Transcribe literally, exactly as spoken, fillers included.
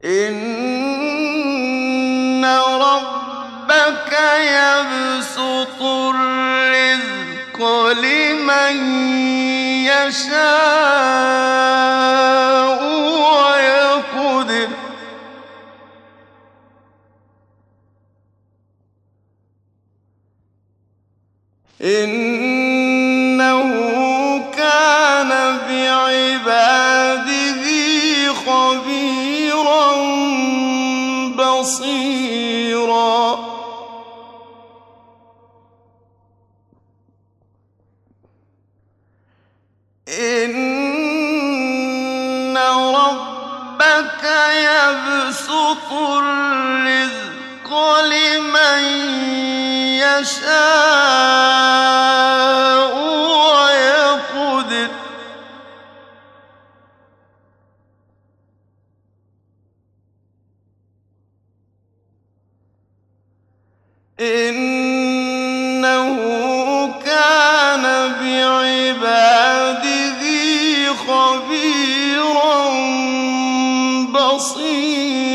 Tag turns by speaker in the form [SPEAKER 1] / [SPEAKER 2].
[SPEAKER 1] إِنَّ رَبَّكَ يَبْسُطُ الرِّزْقَ لِمَن يَشَاءُ وَيَقْدِرُ ۚ إِنَّهُ كَانَ بِعِبَادِهِ خَبِيرًا بَصِيرًا. إِنَّ رَبَّكَ يَبْسُطُ الرِّزْقَ لِمَن يَشَاءُ وَيَقْدِرُ ۚ إِنَّهُ كَانَ بِعِبَادِهِ خَبِيرًا بَصِيرًا.